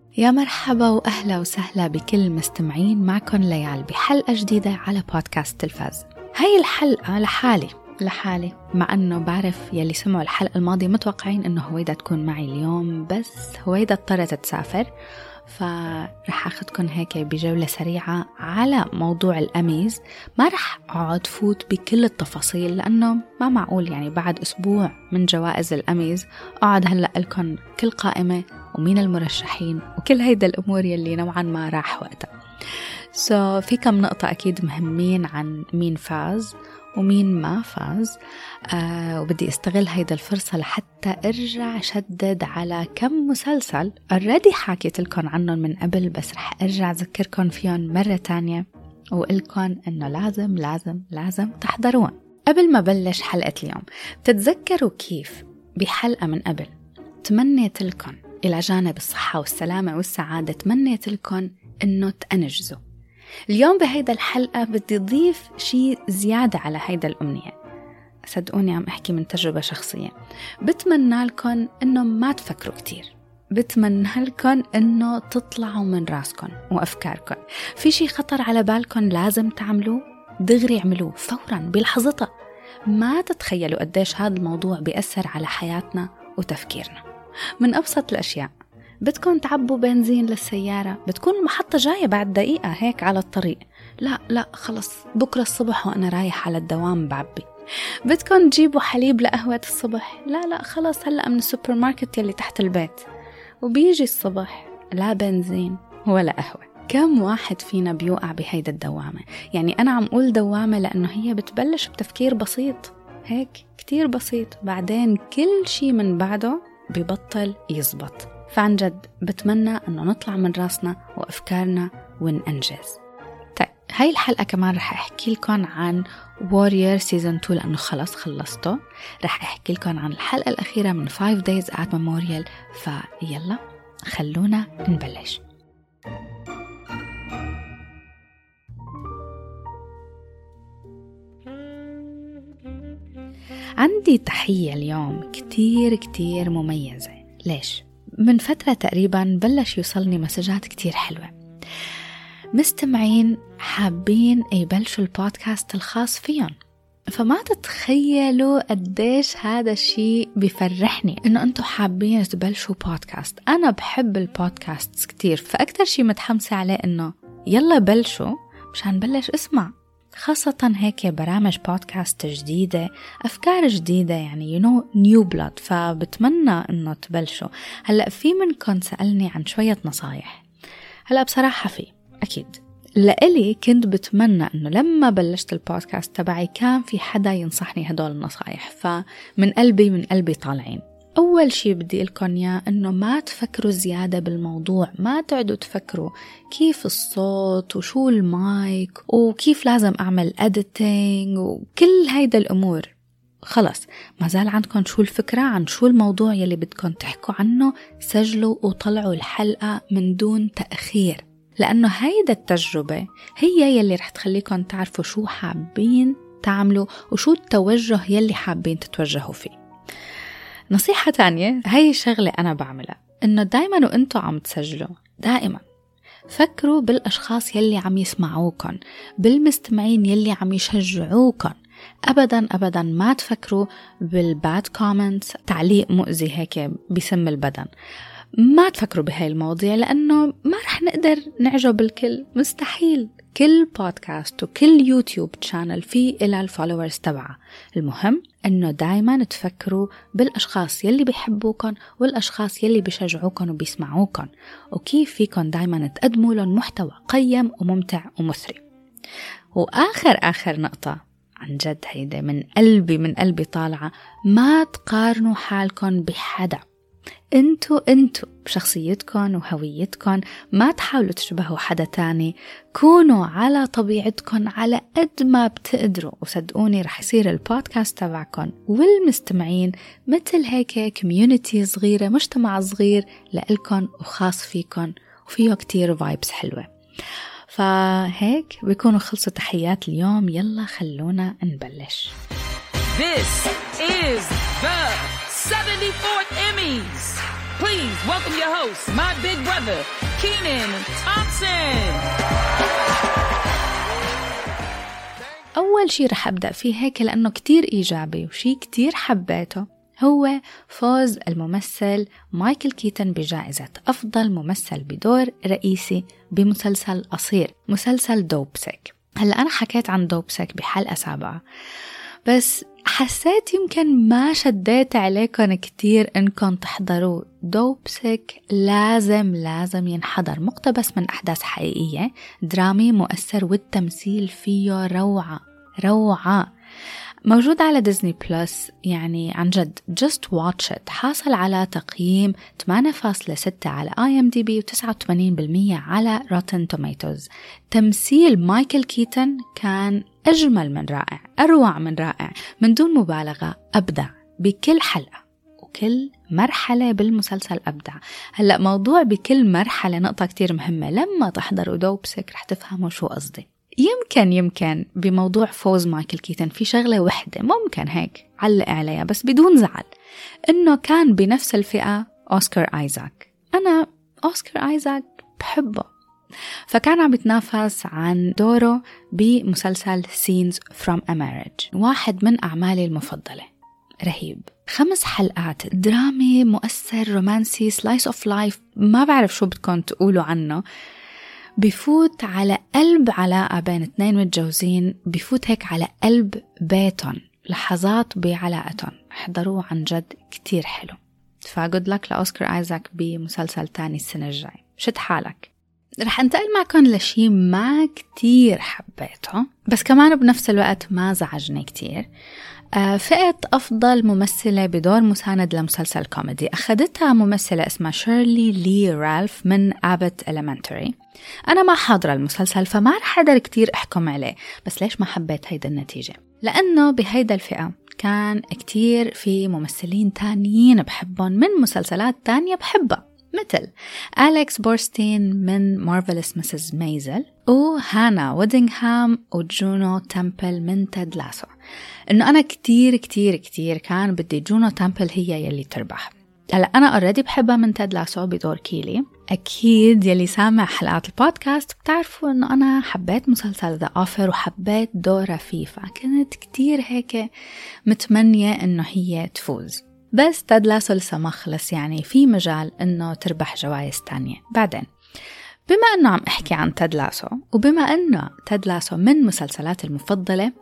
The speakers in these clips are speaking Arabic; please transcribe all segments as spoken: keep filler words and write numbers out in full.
يا مرحبا وأهلا وسهلا بكل مستمعين، معكم ليال بحلقة جديدة على بودكاست تلفاز. هاي الحلقة لحالي لحالي مع أنه بعرف يلي سمعوا الحلقة الماضية متوقعين أنه هويدا تكون معي اليوم، بس هويدا اضطرت تسافر، فرح أخذكم هيك بجولة سريعة على موضوع الأميز. ما رح أقعد فوت بكل التفاصيل لأنه ما معقول يعني بعد أسبوع من جوائز الأميز أقعد هلأ لكم كل قائمة ومين المرشحين وكل هيدا الأمور يلي نوعا ما راح وقتها. so في كم نقطة أكيد مهمين عن مين فاز ومين ما فاز، آه وبدي استغل هيدا الفرصة لحتى ارجع شدد على كم مسلسل already حكيت لكم عنهم من قبل، بس رح ارجع اذكركم فيهم مرة تانية وقلكم انه لازم لازم لازم تحضرون. قبل ما بلش حلقة اليوم، تتذكروا كيف بحلقة من قبل تمنيت لكم إلى جانب الصحة والسلامة والسعادة، تمنيت لكم انه تنجزوا. اليوم بهيدا الحلقة بدي أضيف شيء زيادة على هيدا الأمنية. صدقوني عم أحكي من تجربة شخصية. بتمنى لكم إنه ما تفكروا كتير، بتمنى لكم إنه تطلعوا من راسكم وأفكاركم. في شيء خطر على بالكم لازم تعملوه، دغري اعملوه فوراً بلحظتها. ما تتخيلوا قديش هذا الموضوع بيأثر على حياتنا وتفكيرنا. من أبسط الأشياء، بدكم تعبوا بنزين للسيارة، بتكون المحطة جاية بعد دقيقة هيك على الطريق، لا لا خلص بكرة الصبح وأنا رايح على الدوام بعبي. بدكم تجيبوا حليب لقهوة الصبح، لا لا خلص هلأ من السوبر ماركت يلي تحت البيت، وبيجي الصبح لا بنزين ولا قهوة. كم واحد فينا بيوقع بهيدا الدوامة؟ يعني أنا عم أقول دوامة لأنه هي بتبلش بتفكير بسيط هيك كتير بسيط، بعدين كل شي من بعده بيبطل يزبط. فعن جد بتمنى أنه نطلع من راسنا وأفكارنا وننجز. طيب هاي الحلقة كمان رح أحكي لكم عن Warrior Season two لأنه خلص خلصته. رح أحكي لكم عن الحلقة الأخيرة من five days at Memorial. فيلا خلونا نبلش. عندي تحية اليوم كتير كتير مميزة. ليش؟ من فترة تقريباً بلش يوصلني مسجات كتير حلوة، مستمعين حابين يبلشوا البودكاست الخاص فيهم. فما تتخيلوا قديش هذا الشيء بيفرحني إنه أنتوا حابين تبلشوا بودكاست. أنا بحب البودكاست كتير، فأكتر شيء متحمسة عليه إنه يلا بلشوا مشان بلش اسمع، خاصة هيك برامج بودكاست جديدة، أفكار جديدة، يعني you know new blood. فبتمنى إنه تبلشوا. هلأ في منكم سألني عن شوية نصايح. هلأ بصراحة في أكيد لإلي كنت بتمنى إنه لما بلشت البودكاست تبعي كان في حدا ينصحني هدول النصايح، فمن قلبي من قلبي طالعين. أول شيء بدي لكم إياه إنه ما تفكروا زيادة بالموضوع، ما تقعدوا تفكروا كيف الصوت وشو المايك وكيف لازم أعمل editing وكل هيدا الأمور. خلص ما زال عندكم شو الفكرة عن شو الموضوع يلي بدكم تحكوا عنه، سجلوا وطلعوا الحلقة من دون تأخير، لأنه هيدا التجربة هي يلي رح تخليكم تعرفوا شو حابين تعملوا وشو التوجه يلي حابين تتوجهوا فيه. نصيحة تانية، هاي شغلة أنا بعملها، إنه دايماً وإنتوا عم تسجلوا دائماً فكروا بالأشخاص يلي عم يسمعوكن، بالمستمعين يلي عم يشجعوكن. أبداً أبداً ما تفكروا بالباد كومنتس، تعليق مؤذي هيك بيسم البدن. ما تفكروا بهاي المواضيع لأنه ما رح نقدر نعجب الكل، مستحيل. كل بودكاست وكل يوتيوب شانل فيه إلى الفولورز تبعه. المهم أنه دايما تفكروا بالأشخاص يلي بيحبوكن والأشخاص يلي بيشجعوكن وبيسمعوكن، وكيف فيكن دايما تقدموا لهم محتوى قيم وممتع ومثري. وآخر آخر نقطة عن جد هيدا من قلبي من قلبي طالعة، ما تقارنوا حالكن بحدا. انتوا انتوا بشخصيتكن وهويتكن، ما تحاولوا تشبهوا حدا تاني. كونوا على طبيعتكن على قد ما بتقدروا، وصدقوني رح يصير البودكاست تبعكن والمستمعين مثل هيك كوميونيتي صغيرة، مجتمع صغير لإلكن وخاص فيكن وفيه كتير فايبس حلوة. فهيك بيكونوا خلصوا تحيات اليوم. يلا خلونا نبلش. This is the seventy-fourth Emmys Please welcome your host, my big brother, Kenan Thompson. أول شي رح أبدأ فيه هيك لأنه كتير إيجابي وشي كتير حبيته هو فوز الممثل مايكل كيتن بجائزة أفضل ممثل بدور رئيسي بمسلسل قصير، مسلسل دوبسك. هلأ أنا حكيت عن دوبسك بحلقة سابقة، بس حسيت يمكن ما شديت عليكم كتير إنكم تحضروا. دوبسك لازم لازم ينحضر، مقتبس من أحداث حقيقية، درامي مؤثر والتمثيل فيه روعة روعة. موجود على ديزني بلس، يعني عن جد just watch it. حاصل على تقييم ثمانية فاصلة ستة على آي إم دي بي وتسعة وثمانين بالمية على روتن توميتوز. تمثيل مايكل كيتن كان أجمل من رائع، أروع من رائع، من دون مبالغة. أبدع بكل حلقة وكل مرحلة بالمسلسل، أبدع. هلأ موضوع بكل مرحلة نقطة كتير مهمة، لما تحضروا دوبسك رح تفهموا شو قصدي. يمكن يمكن بموضوع فوز مايكل كيتن في شغلة وحدة ممكن هيك علق عليها بس بدون زعل، إنه كان بنفس الفئة أوسكار آيزاك. أنا أوسكار آيزاك بحبه، فكان عم يتنافس عن دوره بمسلسل Scenes from a Marriage، واحد من أعمالي المفضلة. رهيب، خمس حلقات، درامي مؤثر، رومانسي، سلايس أوف لايف، ما بعرف شو بدكم تقولوا عنه. بيفوت على قلب علاقة بين اثنين متجوزين، بيفوت هيك على قلب بيتهم، لحظات بعلاقتهم. احضروه عن جد كتير حلو. فجود لك لأوسكار آيزاك بمسلسل تاني السنة الجاي. شد حالك. رح انتقل معكم لشي ما كتير حبيته بس كمان بنفس الوقت ما زعجني كتير. فئة أفضل ممثلة بدور مساند لمسلسل كوميدي أخذتها ممثلة اسمها شيرلي لي رالف من آبت إليمنتري. أنا ما حاضرة المسلسل فما رح أقدر كتير أحكم عليه، بس ليش ما حبيت هيدا النتيجة؟ لأنه بهيدا الفئة كان كتير في ممثلين تانيين بحبهم من مسلسلات تانية بحبها، مثل أليكس بورستين من مارفلس مسز ميزل، وهانا وودينغهام وجونو تامبل من تيد لاسو. إنه أنا كتير كتير كتير كان بدي جونو تامبل هي يلي تربح. هلا أنا أوريدي بحبها من تيد لاسو بدور كيلي. أكيد يلي سامع حلقات البودكاست بتعرفوا إنه أنا حبيت مسلسل ذا أوفر وحبيت دورها فيه، فكنت كتير هيك متمنية إنه هي تفوز. بس تيد لاسو لسه ما خلص، يعني في مجال إنه تربح جوائز تانية بعدين. بما أنه عم أحكي عن تيد لاسو، وبما أنه تيد لاسو من مسلسلاتي المفضلة،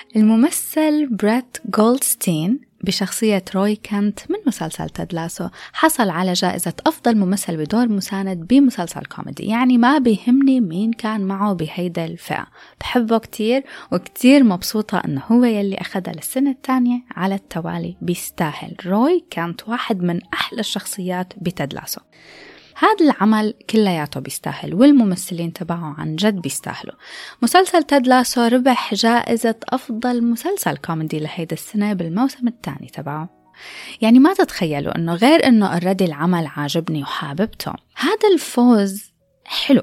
الممثل بريت جولدستين بشخصية روي كانت من مسلسل تيد لاسو حصل على جائزة أفضل ممثل بدور مساند بمسلسل كوميدي. يعني ما بيهمني مين كان معه بهيدا الفئة، بحبه كتير وكتير مبسوطة أنه هو يلي أخذها للسنة الثانية على التوالي. بيستاهل، روي كانت واحد من أحلى الشخصيات بتيد لاسو. هذا العمل كلياته بيستاهل، والممثلين تبعه عن جد بيستاهلوا. مسلسل تيد لاسو ربح جائزة أفضل مسلسل كوميدي لهيدا السنة بالموسم الثاني تبعه. يعني ما تتخيلوا أنه غير أنه أرادي العمل عاجبني وحاببته، هذا الفوز حلو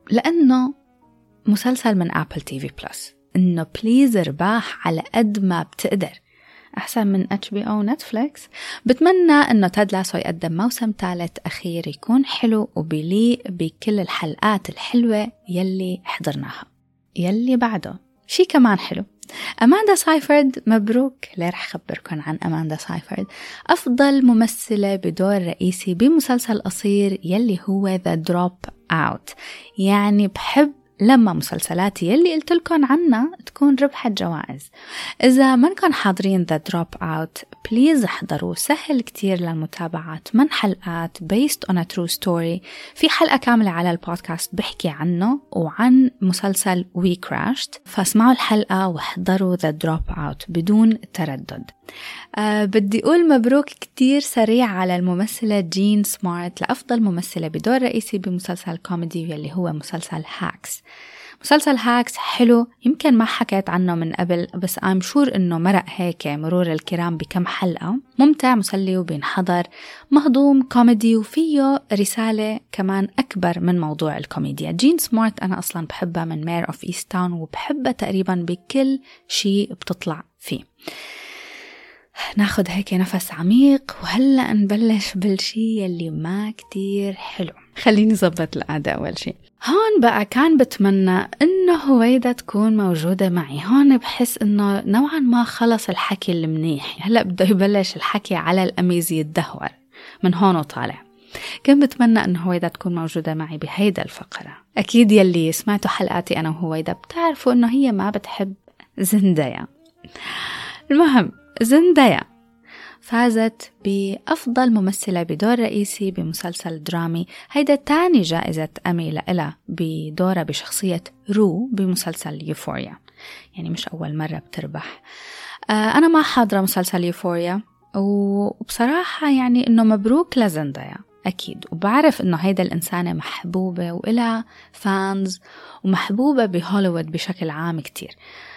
لأنه مسلسل من أبل تي في بلس. أنه بليز رباح على قد ما بتقدر، أحسن من إتش بي أو نتفليكس. بتمنى أنه تيد لاسو يقدم موسم ثالث أخير يكون حلو وبيليق بكل الحلقات الحلوة يلي حضرناها. يلي بعده شي كمان حلو، أماندا سايفرد. مبروك. ليه رح أخبركم عن أماندا سايفرد، أفضل ممثلة بدور رئيسي بمسلسل قصير يلي هو The Drop Out. يعني بحب لما مسلسلاتي يلي قلت لكم عنها تكون ربحت جوائز. إذا منكن حاضرين The Drop Out بليز احضروا، سهل كتير للمتابعة، من حلقات based on a true story. في حلقة كاملة على البودكاست بحكي عنه وعن مسلسل We Crashed، فاسمعوا الحلقة واحضروا The Drop Out بدون تردد. أه بدي أقول مبروك كتير سريع على الممثلة جين سمارت لأفضل ممثلة بدور رئيسي بمسلسل كوميدي يلي هو مسلسل هاكس. مسلسل هاكس حلو، يمكن ما حكيت عنه من قبل بس I'm sure إنه مرق هيك مرور الكرام بكم حلقة. ممتع، مسلي وبينحضر، مهضوم، كوميدي، وفيه رسالة كمان أكبر من موضوع الكوميديا. جين سمارت أنا أصلا بحبها من مير أوف إيست تاون، وبحبها تقريبا بكل شيء بتطلع فيه. ناخد هيك نفس عميق وهلأ نبلش بالشي اللي ما كتير حلو. خليني زبط القعدة أول شي. هون بقى كان بتمنى إنه هويدا تكون موجودة معي. هون بحس إنه نوعا ما خلص الحكي المنيح، هلأ بده يبلش الحكي على الأميز يتدهور من هون وطالع. كان بتمنى إنه هويدا تكون موجودة معي بهيدا الفقرة. أكيد يلي سمعتوا حلقاتي أنا وهويدا بتعرفوا إنه هي ما بتحب زندايا. المهم زندايا فازت بأفضل ممثلة بدور رئيسي بمسلسل درامي. هيدا تاني جائزة أمي لإلها بدورها بشخصية رو بمسلسل يوفوريا، يعني مش أول مرة بتربح. آه أنا ما حاضرة مسلسل يوفوريا، وبصراحة يعني إنه مبروك لزندايا أكيد، وبعرف إنه هيدا الإنسانة محبوبة وإلها فانز ومحبوبة بهوليوود بشكل عام كتير.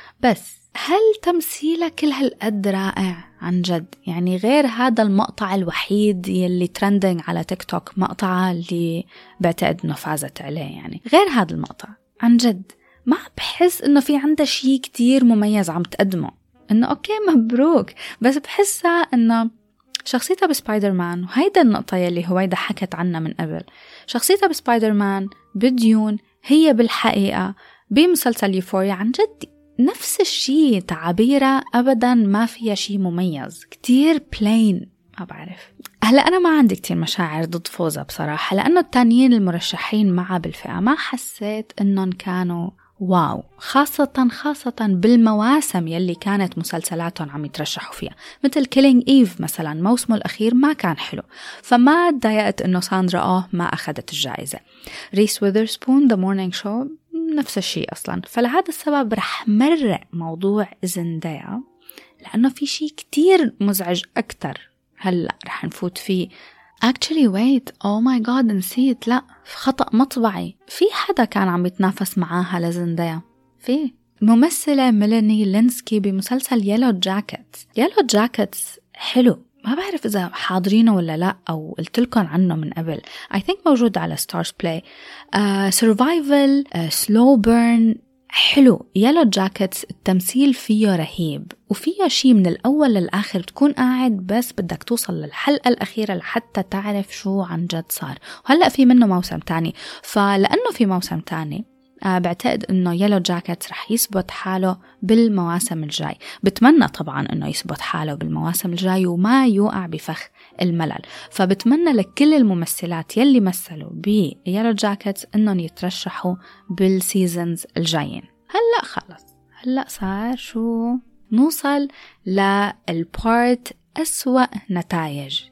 بس هل تمثيلها كل هالقد رائع عن جد؟ يعني غير هذا المقطع الوحيد يلي ترندنج على تيك توك، مقطع اللي بعتقد إنه فازت عليه، يعني غير هذا المقطع عن جد ما بحس إنه في عندها شيء كتير مميز عم تقدمه. إنه أوكي مبروك، بس بحسها إنه شخصيتها بسبايدر مان، وهيدا النقطة يلي هويدا حكت عنها من قبل، شخصيتها بسبايدر مان بديون هي بالحقيقة بمسلسل يوفوريا عن جد نفس الشيء، تعابيرها أبدا ما فيها شيء مميز، كتير بلين. ما بعرف. هلأ أنا ما عندي كتير مشاعر ضد فوزة بصراحة، لأنه التانيين المرشحين معها بالفئة ما حسيت إنهم كانوا واو، خاصة خاصة بالمواسم يلي كانت مسلسلاتهم عم يترشحوا فيها، مثل كيلينج إيف مثلا موسمه الأخير ما كان حلو، فما تضايقت إنه ساندرا آه ما أخذت الجائزة. ريس ويذرسبون The Morning Show نفس الشيء أصلا. فلهذا السبب رح مرق موضوع زندايا، لأنه في شيء كتير مزعج أكتر هلأ رح نفوت فيه. Actually wait, oh my god نسيت، لا خطأ مطبعي، في حدا كان عم يتنافس معاها لزندايا، في ممثلة ميلاني لينسكي بمسلسل يلو جاكيتس. يلو جاكيتس حلو، ما بعرف إذا حاضرينه ولا لا أو قلتلكن عنه من قبل. I think موجود على ستارز بلاي. uh, Survival, uh, Slow Burn حلو. يلو جاكيتس التمثيل فيه رهيب، وفيه شيء من الأول للآخر بتكون قاعد بس بدك توصل للحلقة الأخيرة لحتى تعرف شو عن جد صار. وهلأ في منه موسم تاني، فلأنه في موسم تاني أه بعتقد إنه يلو جاكيتس رح يثبت حاله بالمواسم الجاي. بتمنى طبعا إنه يثبت حاله بالمواسم الجاي وما يوقع بفخ الملل. فبتمنى لكل الممثلات يلي مثلوا بيلو جاكيتس إنهم يترشحوا بالسيزنز الجايين. هلأ خلص، هلأ صار شو نوصل للبارت أسوأ نتائج،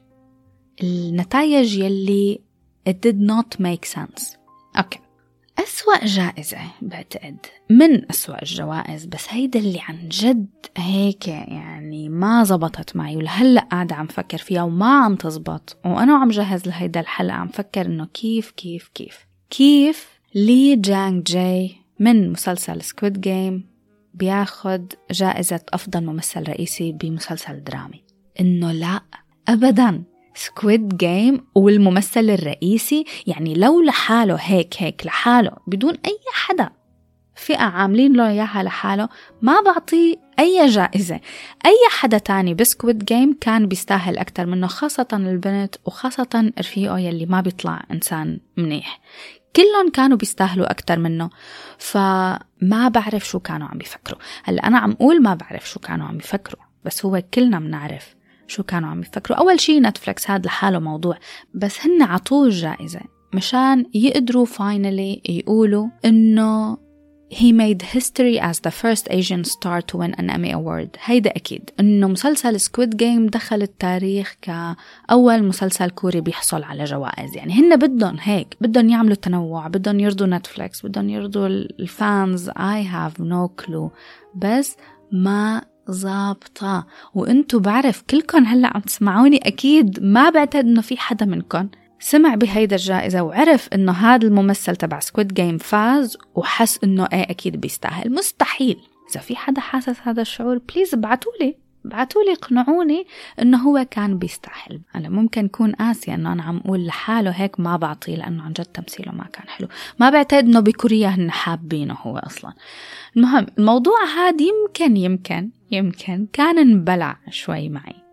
النتائج يلي it did not make sense. أوكي، أسوأ جائزة بعتقد من أسوأ الجوائز، بس هيدا اللي عن جد هيك يعني ما زبطت معي، ولهلأ قاعدة عم فكر فيها وما عم تزبط. وأنا عم جهز لهيدا الحلقة عم فكر إنه كيف كيف كيف كيف لي جانغ جاي من مسلسل سكويد جيم بياخد جائزة أفضل ممثل رئيسي بمسلسل درامي. إنه لا أبداً، سكويد جيم والممثل الرئيسي، يعني لو لحاله هيك هيك لحاله بدون أي حدا فئة عاملين له إياها لحاله ما بعطيه أي جائزة. أي حدا تاني بسكويد جيم كان بيستاهل أكتر منه، خاصة البنت وخاصة رفيقه يلي ما بيطلع إنسان منيح، كلهم كانوا بيستاهلوا أكتر منه. فما بعرف شو كانوا عم بيفكروا. هلأ أنا عم أقول ما بعرف شو كانوا عم بيفكروا، بس هو كلنا منعرف شو كانوا عم يفكروا. أول شيء نتفليكس هذا لحاله موضوع، بس هن عطوه الجائزة مشان يقدروا finally يقولوا إنه he made history as the first Asian star to win an Emmy Award. هيدا أكيد إنه مسلسل Squid Game دخل التاريخ كأول مسلسل كوري بيحصل على جوائز. يعني هن بدهم هيك، بدهم يعملوا تنوع، بدهم يرضوا نتفليكس، بدهم يرضوا الفانز. I have no clue، بس ما ضابطة. وانتو بعرف كلكم هلأ عم تسمعوني أكيد ما بعتقد إنه في حدا منكم سمع بهيدا الجائزة وعرف إنه هذا الممثل تبع سكويد جيم فاز وحس إنه إيه أكيد بيستاهل. مستحيل. إذا في حدا حاسس هذا الشعور بليز ابعتولي ابعتولي اقنعوني إنه هو كان بيستاهل. أنا ممكن كون قاسية إنه أنا عم أقول لحاله هيك ما بعطيه لأنه عن جد تمثيله ما كان حلو. ما بعتقد إنه بكوريا هن حابينه هو أصلا. المهم الموضوع هذا يمكن يمكن يمكن كان انبلع شوي معي،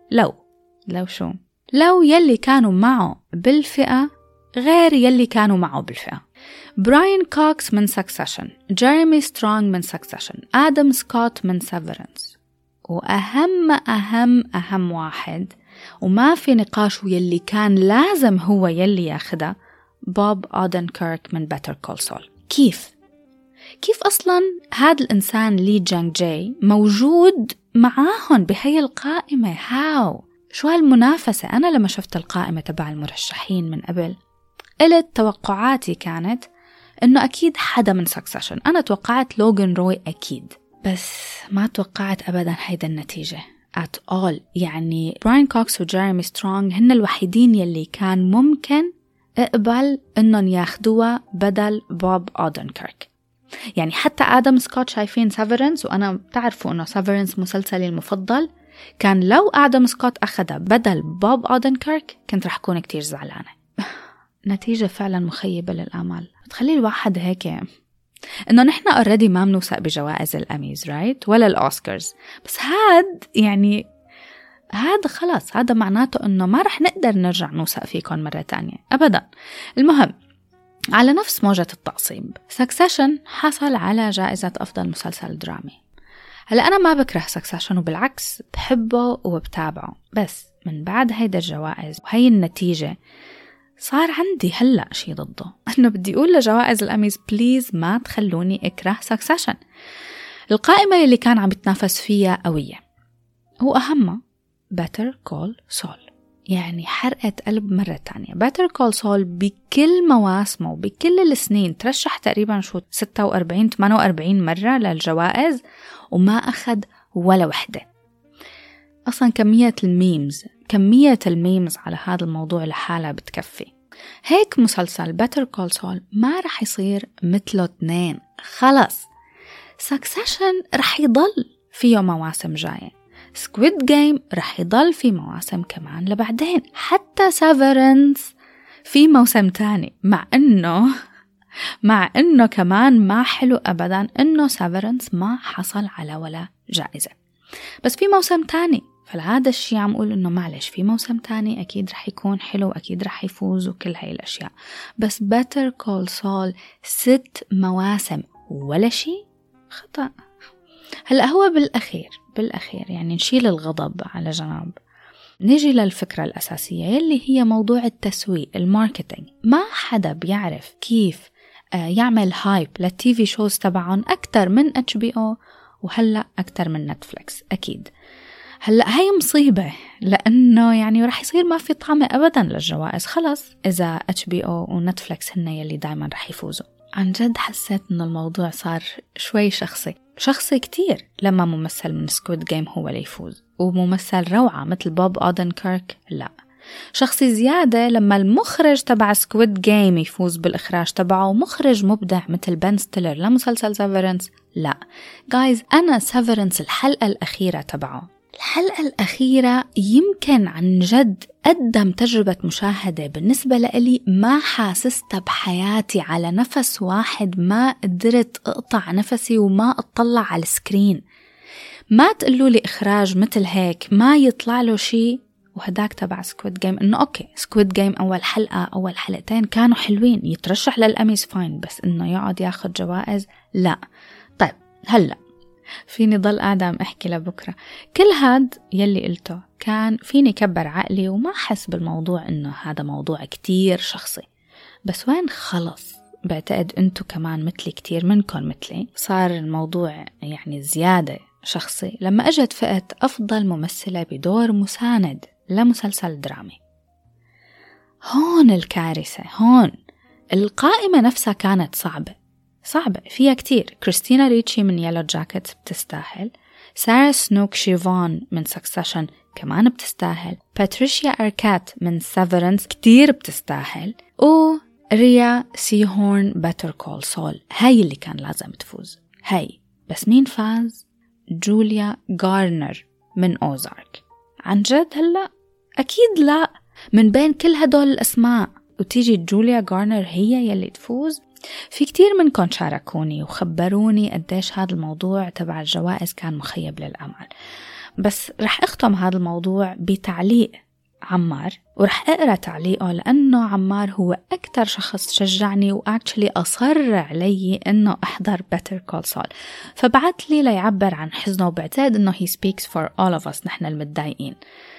لو لو شو لو يلي كانوا معه بالفئة غير يلي كانوا معه بالفئة. براين كوكس من سكسيشن، جيريمي سترونغ من سكسيشن، آدم سكوت من سيفرنس، وأهم أهم أهم واحد وما في نقاش يلي كان لازم هو يلي ياخده، بوب أودنكيرك من بيتر كول سول. كيف؟ كيف أصلاً هذا الإنسان لي جانغ جاي موجود معاهن بهي القائمة؟ هاو؟ شو هالمنافسة؟ أنا لما شفت القائمة تبع المرشحين من قبل قلت توقعاتي كانت إنه أكيد حدا من سكسيشن. أنا توقعت لوغان روي أكيد، بس ما توقعت أبداً هيدا النتيجة at all. يعني براين كوكس وجيريمي سترونغ هن الوحيدين يلي كان ممكن اقبل إنهم ياخدوها بدل بوب أودنكيرك. يعني حتى آدم سكوت شايفين سيفرنس، وأنا بتعرفوا إنه سيفرنس مسلسلي المفضل، كان لو آدم سكوت أخدها بدل بوب أودنكيرك كنت رح أكون كتير زعلانة. نتيجة فعلا مخيبة للآمال، بتخلي الواحد هيك إنه نحن already ما منوثق بجوائز الأميز رايت ولا الأوسكارز، بس هاد يعني هذا خلاص، هذا معناته إنه ما رح نقدر نرجع نوثق فيكم مرة تانية أبدا. المهم، على نفس موجة التعصيب، سكسيشن حصل على جائزة أفضل مسلسل درامي. هلأ أنا ما بكره سكسيشن، وبالعكس بحبه وبتابعه، بس من بعد هيدا الجوائز وهي النتيجة صار عندي هلأ شي ضده، أنه بدي أقول لجوائز الأميز بليز ما تخلوني أكره سكسيشن. القائمة اللي كان عم يتنافس فيها قوية، وأهمها بيتر كول سول. يعني حرقة قلب مرة تانية. بيتر كول سول بكل مواسمه وبكل السنين ترشح تقريبا شو ستة وأربعين ثمانية وأربعين مرة للجوائز وما أخذ ولا وحدة. أصلا كمية الميمز كمية الميمز على هذا الموضوع لحالها بتكفي. هيك مسلسل بيتر كول سول ما رح يصير مثله اثنين، خلص. سكسيشن رح يضل فيه مواسم جاية، سكويد جيم رح يضل في مواسم كمان لبعدين، حتى سيفرنس في موسم تاني، مع انه مع انه كمان ما حلو ابدا انه سيفرنس ما حصل على ولا جائزة، بس في موسم تاني. فالعادة الشيء عم قول انه معلش في موسم تاني اكيد رح يكون حلو، اكيد رح يفوز وكل هاي الاشياء. بس بيتر كول سول ست مواسم ولا شيء، خطأ. هلأ هو بالأخير بالأخير يعني نشيل الغضب على جنب، نيجي للفكرة الأساسية يلي هي موضوع التسويق، الماركتينج. ما حدا بيعرف كيف يعمل هايب للتي في شوز تبعهم أكتر من اتش بي او، وهلأ أكتر من نتفليكس أكيد. هلأ هاي مصيبة، لأنه يعني رح يصير ما في طعم أبدا للجوائز، خلاص إذا اتش بي او ونتفليكس هن يلي دايما رح يفوزوا. عن جد حسيت إن الموضوع صار شوي شخصي شخصي كتير لما ممثل من سكويد جيم هو اللي يفوز، وممثل روعة مثل بوب أودنكيرك لا. شخصي زيادة لما المخرج تبع سكويد جيم يفوز بالإخراج تبعه، ومخرج مبدع مثل بن ستيلر لمسلسل سيفرنس لا. جايز أنا سيفرنس الحلقة الأخيرة تبعه الحلقة الأخيرة يمكن عن جد قدم تجربة مشاهدة بالنسبة لي ما حاسستها بحياتي على نفس واحد، ما قدرت أقطع نفسي وما أطلع على السكرين. ما تقولوا لي إخراج مثل هيك ما يطلع له شيء. وهداك تبع سكويد جيم إنه أوكي سكويد جيم أول حلقة أول حلقتين كانوا حلوين، يترشح للأميز فاين، بس إنه يقعد ياخد جوائز لا. طيب هلأ فيني ضل قاعدة عم أحكي لبكرة. كل هاد يلي قلته كان فيني كبر عقلي وما أحس بالموضوع إنه هذا موضوع كتير شخصي، بس وين خلص بعتقد أنتو كمان مثلي، كتير منكم مثلي، صار الموضوع يعني زيادة شخصي لما أجت فئة أفضل ممثلة بدور مساند لمسلسل درامي. هون الكارثة، هون القائمة نفسها كانت صعبة صعبة فيها كتير. كريستينا ريتشي من يلو جاكيت بتستاهل، سارة سنوك شيفون من سكسيشن كمان بتستاهل، باتريشيا أركات من سيفرنس كتير بتستاهل، وريا سيهورن بيتر كول سول هاي اللي كان لازم تفوز هاي. بس مين فاز؟ جوليا غارنر من أوزارك. عن جد هلأ أكيد لا، من بين كل هدول الأسماء وتيجي جوليا غارنر هي يلي تفوز؟ في كتير منكم شاركوني وخبروني قديش هذا الموضوع تبع الجوائز كان مخيب للأمل. بس رح أختم هذا الموضوع بتعليق عمار، ورح أقرأ تعليقه لأنه عمار هو أكتر شخص شجعني وأكتشلي أصر علي أنه أحضر Better Call Saul، فبعت لي ليعبر عن حزنه، وبعتقد أنه he speaks for all of us نحن المتضايقين.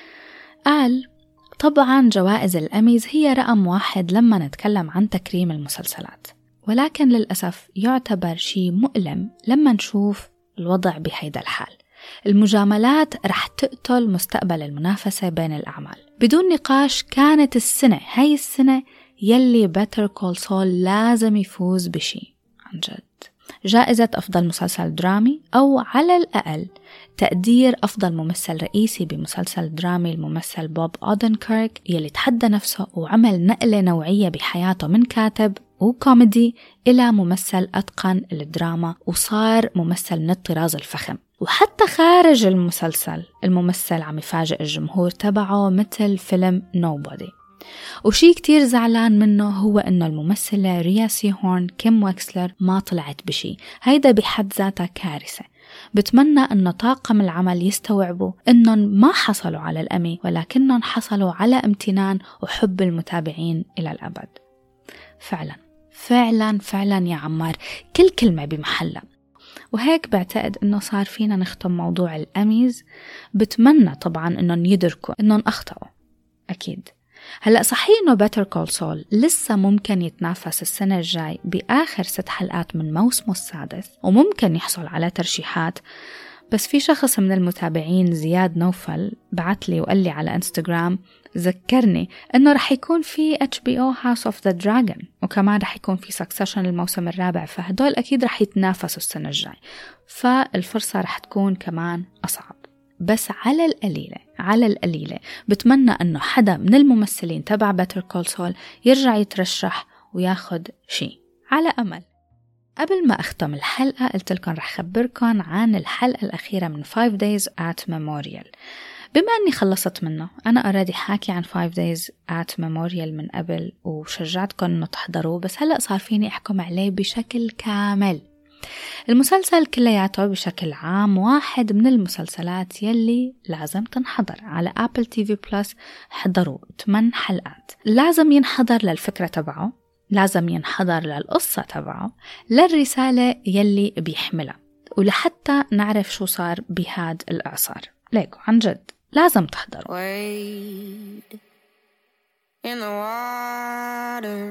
قال: طبعا جوائز الأميز هي رقم واحد لما نتكلم عن تكريم المسلسلات، ولكن للأسف يعتبر شيء مؤلم لما نشوف الوضع بهيدا الحال. المجاملات رح تقتل مستقبل المنافسة بين الأعمال بدون نقاش. كانت السنة هاي السنة يلي Better Call Saul لازم يفوز بشي عن جد، جائزة أفضل مسلسل درامي، أو على الأقل تقدير أفضل ممثل رئيسي بمسلسل درامي الممثل بوب أودنكيرك يلي تحدى نفسه وعمل نقلة نوعية بحياته من كاتب وكوميدي إلى ممثل أتقن الدراما وصار ممثل من الطراز الفخم. وحتى خارج المسلسل الممثل عم يفاجئ الجمهور تبعه مثل فيلم Nobody. وشي كتير زعلان منه هو إنه الممثلة ريا سيهورن كيم ويكسلر ما طلعت بشي. هيدا بحد ذاتها كارثة. بتمنى إنه طاقم العمل يستوعبوا إنهم ما حصلوا على الأمي، ولكنهم حصلوا على امتنان وحب المتابعين إلى الأبد. فعلا فعلا فعلا يا عمار، كل كلمة بمحلها. وهيك بعتقد إنه صار فينا نختم موضوع الأميز. بتمنى طبعا إنهم يدركوا إنهم أخطأوا أكيد. هلأ صحيح إنه Better Call Saul لسه ممكن يتنافس السنة الجاي بآخر ست حلقات من موسمه السادس، وممكن يحصل على ترشيحات. بس في شخص من المتابعين زياد نوفل بعت لي وقال لي على انستغرام، ذكرني إنه رح يكون في إتش بي أو House of the Dragon، وكمان رح يكون في Succession الموسم الرابع، فهدول أكيد رح يتنافسوا السنة الجاي، فالفرصة رح تكون كمان أصعب. بس على القليلة على القليلة بتمنى أنه حدا من الممثلين تبع Better Call Saul يرجع يترشح وياخد شيء على أمل. قبل ما أختم الحلقة قلت لكم رح خبركم عن الحلقة الأخيرة من five days at Memorial. بما أني خلصت منه، أنا أرادي حاكي عن five days at Memorial من قبل وشجعتكم أنه تحضروه، بس هلأ صار فيني أحكم عليه بشكل كامل. المسلسل كلياته بشكل عام واحد من المسلسلات يلي لازم تنحضر على أبل تي في بلس. حضروا ثمان حلقات، لازم ينحضر للفكرة تبعه، لازم ينحضر للقصة تبعه، للرسالة يلي بيحملها، ولحتى نعرف شو صار بهاد الإعصار. ليكو عن جد لازم تحضروا. Wade in the water.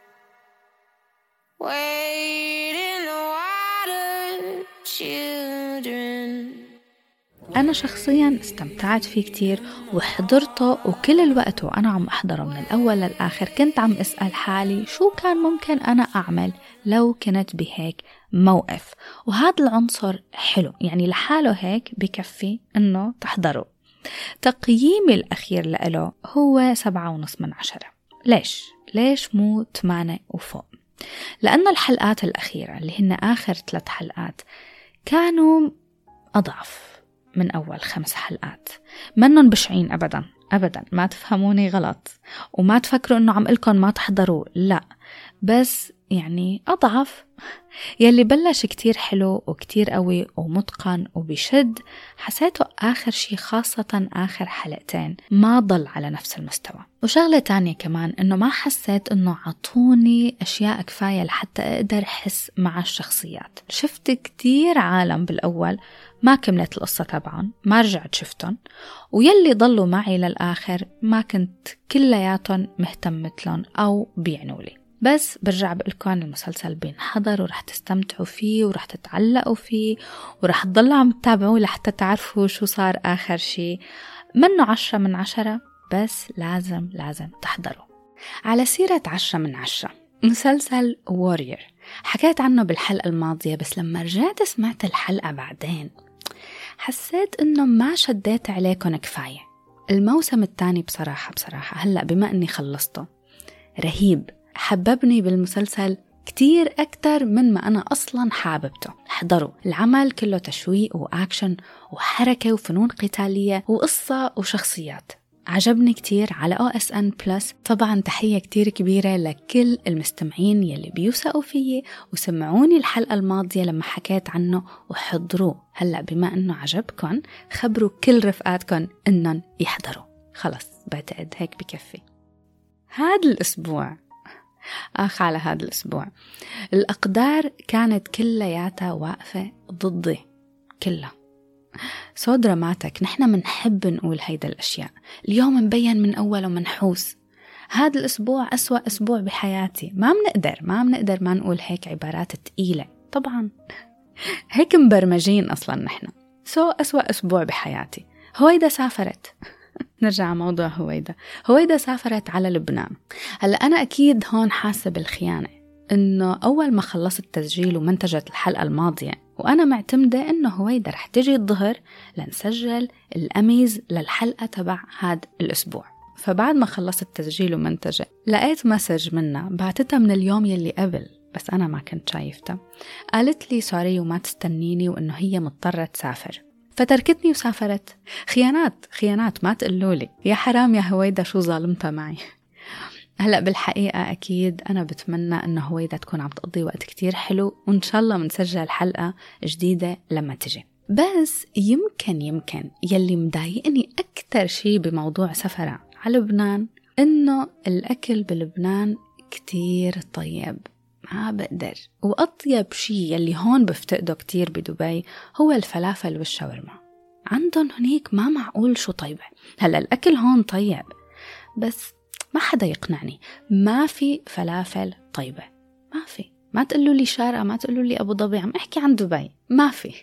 Wade in the water, children. أنا شخصياً استمتعت فيه كتير وحضرته، وكل الوقت وأنا عم أحضره من الأول للآخر كنت عم أسأل حالي شو كان ممكن أنا أعمل لو كنت بهيك موقف. وهذا العنصر حلو، يعني لحاله هيك بكفي إنه تحضره. تقييمي الأخير له هو سبعة ونص من عشرة. ليش؟ ليش مو ثمانية وفوق؟ لأن الحلقات الأخيرة اللي هن آخر ثلاث حلقات كانوا أضعف من أول خمس حلقات. منن بشعين أبدا أبدا، ما تفهموني غلط وما تفكروا أنه عم قلكم ما تحضروا، لا، بس يعني أضعف. يلي بلش كتير حلو وكتير قوي ومتقن وبيشد، حسيته آخر شي خاصة آخر حلقتين ما ضل على نفس المستوى. وشغلة تانية كمان إنه ما حسيت إنه عطوني أشياء كفاية لحتى أقدر أحس مع الشخصيات. شفت كتير عالم بالأول ما كملت القصة تبعهم، ما رجعت شفتهم، ويلي ضلوا معي للآخر ما كنت كلياتهم مهتم مثلهم أو بيعنوا لي. بس برجع بقولكم المسلسل بينحضر ورح تستمتعوا فيه ورح تتعلقوا فيه ورح تضلوا عم تتابعوه لحتى تعرفوا شو صار آخر شيء. منه عشرة من عشرة، بس لازم لازم تحضروا. على سيرة عشرة من عشرة، مسلسل وورير حكيت عنه بالحلقة الماضية، بس لما رجعت سمعت الحلقة بعدين حسيت إنه ما شديت عليكم كفاية. الموسم الثاني بصراحة بصراحة هلأ بما أني خلصته رهيب، حببني بالمسلسل كتير أكتر من ما أنا أصلاً حاببته. احضروا، العمل كله تشويق وأكشن وحركة وفنون قتالية وقصة وشخصيات. عجبني كتير على أو إس إن بلس. طبعا تحية كتير كبيرة لكل المستمعين يلي بيوثقوا فيي وسمعوني الحلقة الماضية لما حكيت عنه وحضروه. هلأ بما أنه عجبكن خبروا كل رفقاتكن أنهم يحضروا. خلص بعتقد هيك بكفي. هذا الأسبوع آخ على هذا الأسبوع الأقدار كانت كلياتها واقفة ضدي كلها. سو دراماتيك. نحن منحب نقول هيدا الأشياء. اليوم مبين من أول ومنحوس. هذا الأسبوع أسوأ أسبوع بحياتي. ما منقدر ما منقدر ما نقول هيك عبارات تقيلة. طبعا هيك مبرمجين أصلا نحن. سو أسوأ أسبوع بحياتي. هويدا سافرت. نرجع موضوع هويدا. هويدا سافرت على لبنان. هلأ أنا أكيد هون حاسة بالخيانة، إنه أول ما خلصت تسجيل ومنتجت الحلقة الماضية وأنا معتمدة إنه هويدا رح تجي الظهر لنسجل الأميز للحلقة تبع هذا الأسبوع. فبعد ما خلصت تسجيل ومنتجة لقيت مسج منها بعتتها من اليوم يلي قبل، بس أنا ما كنت شايفتها. قالت لي سوري وما تستنيني وإنه هي مضطرة تسافر، فتركتني وسافرت. خيانات خيانات ما تقولولي. يا حرام يا هويدا شو ظالمتها معي. هلأ بالحقيقة أكيد أنا بتمنى أنه هويدا تكون عم تقضي وقت كتير حلو، وإن شاء الله منسجل حلقة جديدة لما تجي. بس يمكن يمكن يلي مضايقني أكتر شي بموضوع سفرة على لبنان إنه الأكل بلبنان كتير طيب، ما بقدر. وأطيب شي يلي هون بفتقده كتير بدبي هو الفلافل والشاورما. عندهم هنيك ما معقول شو طيبة. هلأ الأكل هون طيب بس ما حدا يقنعني. ما في فلافل طيبة، ما في. ما تقولوا لي شارقة، ما تقولوا لي أبو ظبي، عم أحكي عن دبي. ما في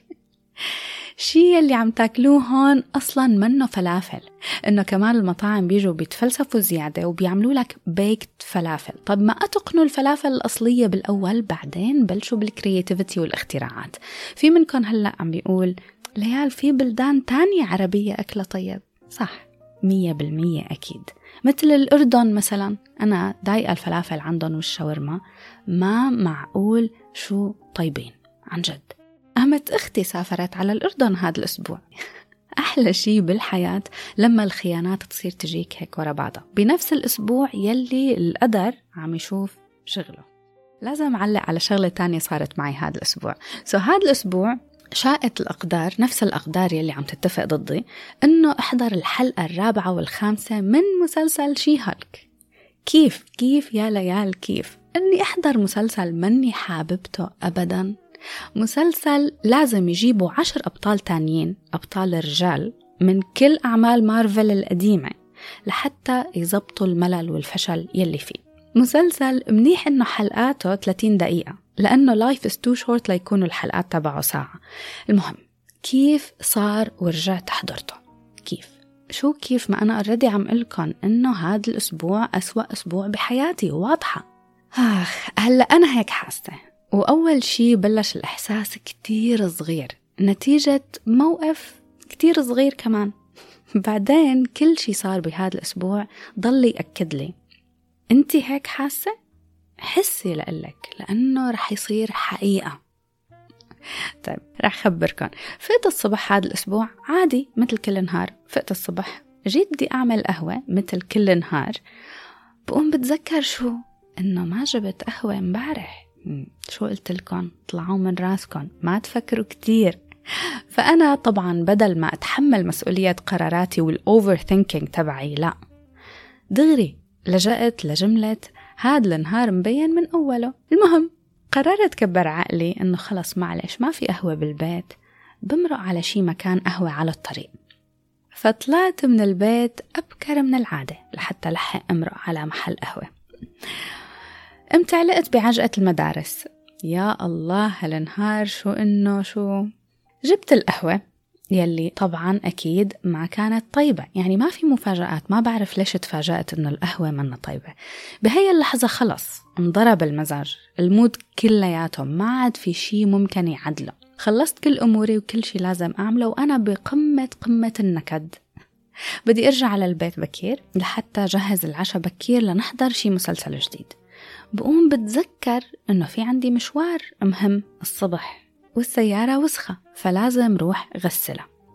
شي اللي عم تاكلوه هون أصلاً منه فلافل. إنه كمان المطاعم بيجوا بيتفلسفوا زيادة وبيعملوا لك بيكت فلافل. طب ما أتقنوا الفلافل الأصلية بالأول، بعدين بلشوا بالكرياتيفيتي والاختراعات. في منكم هلأ عم بيقول ليال في بلدان تانية عربية أكلة طيب. صح، مية بالمية أكيد. مثل الأردن مثلا، أنا دايقة الفلافل عندهم والشاورما ما معقول شو طيبين عن جد. أهمت أختي سافرت على الأردن هذا الأسبوع. أحلى شي بالحياة لما الخيانات تصير تجيك هيك ورا بعضها بنفس الأسبوع يلي القدر عم يشوف شغله. لازم أعلق على شغلة تانية صارت معي هذا الأسبوع. سو هذا الأسبوع شاءت الأقدار، نفس الأقدار يلي عم تتفق ضدي، إنه أحضر الحلقة الرابعة والخامسة من مسلسل شي هالك. كيف كيف يا ليال كيف إني أحضر مسلسل مني حاببته أبداً؟ مسلسل لازم يجيبوا عشر أبطال تانيين، أبطال رجال من كل أعمال مارفل القديمة لحتى يزبطوا الملل والفشل يلي فيه. مسلسل منيح إنه حلقاته ثلاثين دقيقة، لأنه life is too short ليكونوا الحلقات تبعه ساعة. المهم كيف صار ورجعت حضرته؟ كيف شو كيف ما أنا أردي عم قلكن إنه هذا الأسبوع أسوأ أسبوع بحياتي واضحة. آخ هلأ أنا هيك حاسة. وأول شي بلش الإحساس كتير صغير نتيجة موقف كتير صغير كمان. بعدين كل شي صار بهذا الأسبوع ضل يأكد لي أنتي هيك حاسة؟ حسي لقلك، لأنه رح يصير حقيقة. طيب رح خبركن. فقت الصبح هذا الأسبوع عادي مثل كل نهار. فقت الصبح جيت بدي أعمل قهوة مثل كل نهار. بقوم بتذكر شو إنه ما جبت قهوة مبارح. شو قلت لكم؟ طلعوا من راسكم، ما تفكروا كتير. فأنا طبعا بدل ما أتحمل مسؤولية قراراتي والأوفر ثينكينج تبعي، لا دغري لجأت لجملة هاد النهار مبين من أوله. المهم قررت كبر عقلي إنه خلص معلش ما في قهوة بالبيت، بمرق على شي مكان قهوة على الطريق. فطلعت من البيت أبكر من العادة لحتى لحق أمرق على محل قهوة. قمت علقت بعجقة المدارس. يا الله هالنهار شو إنه شو. جبت القهوة يلي طبعا أكيد ما كانت طيبة، يعني ما في مفاجآت. ما بعرف ليش تفاجأت إنه القهوة منا طيبة. بهي اللحظة خلص انضرب المزاج، المود كلياته، ما عاد في شي ممكن يعدله. خلصت كل أموري وكل شي لازم أعمله وأنا بقمة قمة النكد. بدي أرجع على البيت بكير لحتى جهز العشاء بكير لنحضر شي مسلسل جديد. بقوم بتذكر إنه في عندي مشوار مهم الصبح والسيارة وسخة فلازم روح غسلها.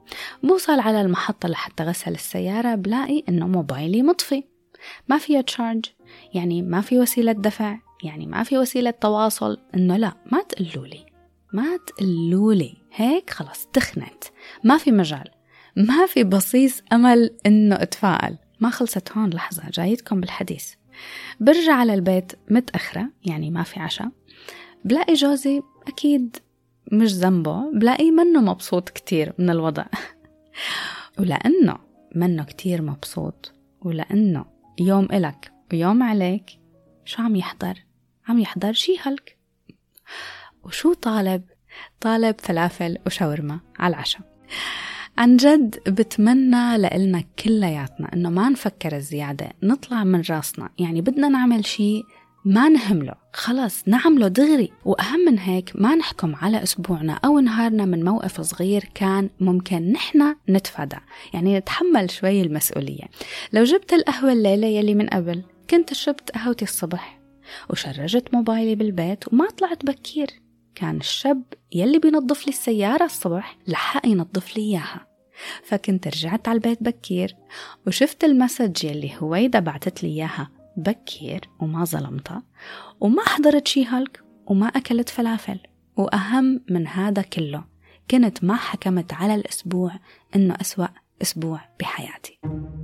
بوصل على المحطة لحتى غسل السيارة، بلاقي إنه موبايلي مطفي، ما فيه تشارج، يعني ما في وسيلة دفع، يعني ما في وسيلة تواصل. إنه لا، ما تقلولي ما تقلولي هيك، خلاص تخنت، ما في مجال، ما في بصيص أمل إنه أتفائل. ما خلصت هون، لحظة جايتكم بالحديث. برجع على البيت متأخرة، يعني ما في عشاء، بلاقي جوزي أكيد مش ذنبه، بلاقي منه مبسوط كتير من الوضع. ولأنه منه كتير مبسوط، ولأنه يوم إلك ويوم عليك، شو عم يحضر؟ عم يحضر شي هلك. وشو طالب؟ طالب فلافل وشاورما على العشاء. عن جد بتمنى لإلنا كلياتنا إنه ما نفكر الزيادة، نطلع من راسنا. يعني بدنا نعمل شي ما نهمله، خلاص نعمله دغري. وأهم من هيك، ما نحكم على أسبوعنا أو نهارنا من موقف صغير كان ممكن نحنا نتفادى. يعني نتحمل شوي المسؤولية. لو جبت القهوة الليلة يلي من قبل، كنت شربت قهوتي الصبح وشرجت موبايلي بالبيت وما طلعت بكير، كان الشاب يلي بينظف لي السيارة الصبح لحق ينظف لي إياها. فكنت رجعت على البيت بكير وشفت المسج يلي هويدا بعتت لي إياها بكير، وما ظلمتها، وما حضرت شي هلك، وما أكلت فلافل. وأهم من هذا كله، كنت ما حكمت على الأسبوع إنه أسوأ أسبوع بحياتي.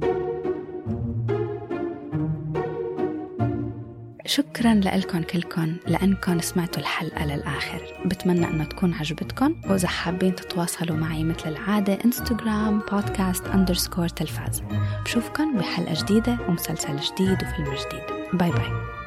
شكرا لكم كلكم لأنكم سمعتوا الحلقة للآخر. بتمنى أنه تكون عجبتكم، وإذا حابين تتواصلوا معي مثل العادة، إنستغرام بودكاست أندرسكور تلفاز. بشوفكم بحلقة جديدة ومسلسل جديد وفيلم جديد. باي باي.